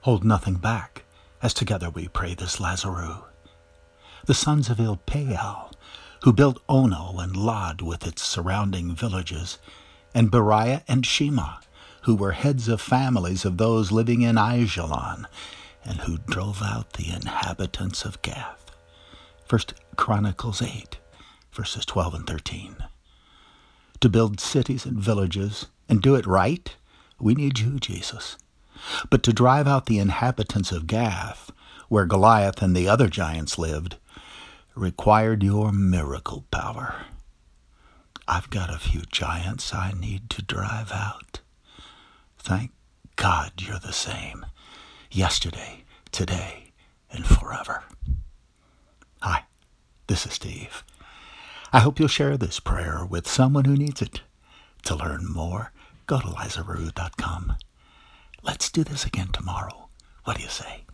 Hold nothing back, as together we pray this Lazaru. The sons of Ilpeal, who built Ono and Lod with its surrounding villages, and Beriah and Shema, who were heads of families of those living in Aijalon, and who drove out the inhabitants of Gath. 1 Chronicles 8, verses 12 and 13. To build cities and villages and do it right, we need you, Jesus. But to drive out the inhabitants of Gath, where Goliath and the other giants lived, required your miracle power. I've got a few giants I need to drive out. Thank God you're the same, yesterday, today, and forever. Hi, this is Steve. I hope you'll share this prayer with someone who needs it. To learn more, go to Lazaru.com. Let's do this again tomorrow. What do you say?